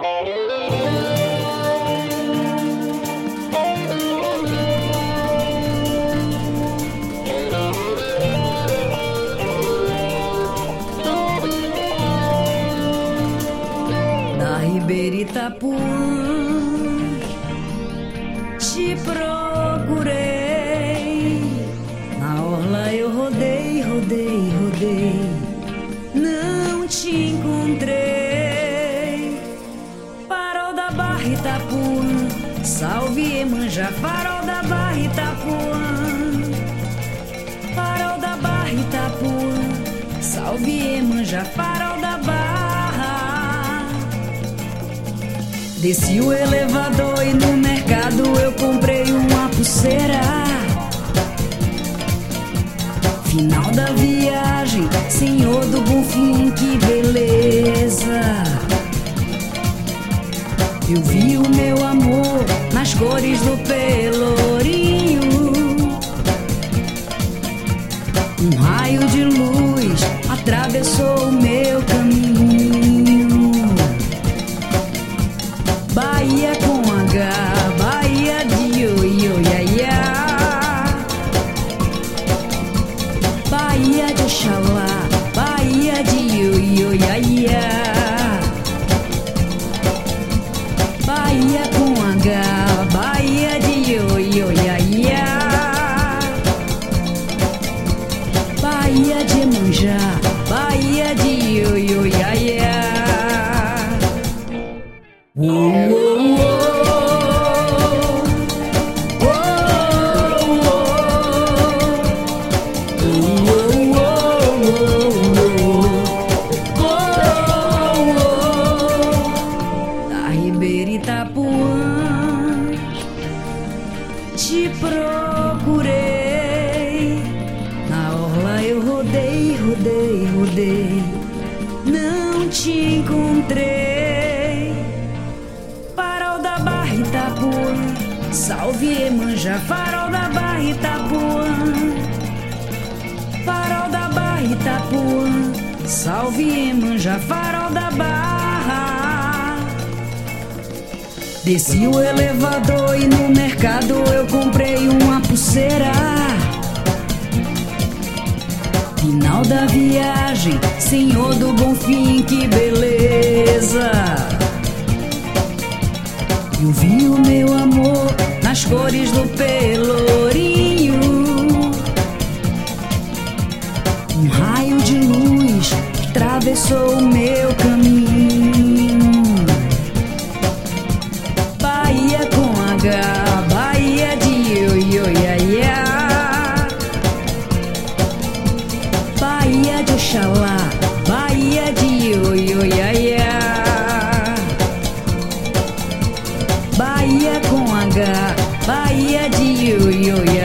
Itapuã, te procurei. Na orla eu rodei, rodei, rodei, não te encontrei. Farol da Barra Itapuã, salve Iemanjá. Farol da Barra Itapuã, farol da Barra Itapuã, salve Iemanjá. Farol da Barra. Desci o elevador e no mercado eu comprei uma pulseira. Final da viagem, Senhor do Bonfim, que beleza. Eu vi o meu amor nas cores do pelourinho. Um raio de luz atravessou o meu caminho. Bahia com H, Bahia de Ioiaiá, Bahia de Oxalá, Bahia de Ioiaiá, Bahia com H, Bahia de Ioiaiá, Bahia de Iemanjá, Bahia de Ioiaiá. Da Ribeira Itapuã, te procurei. Na orla eu rodei, rodei, rodei, não te encontrei. Farol da Barra Itapuã, salve Iemanjá. Farol da Barra Itapuã, farol da Barra Itapuã, salve Iemanjá. Farol da Barra. Desci o elevador e no mercado eu comprei uma pulseira. Final da viagem, Senhor do Bonfim, que beleza. Eu vi o meu amor nas cores do pelourinho. Um raio de luz atravessou o meu caminho. Bahia com H, Bahia de Ioiaiá, Bahia de Oxalá, Bahia de Ioiaiá, Bahia com H, Bahia de Ioiaiá.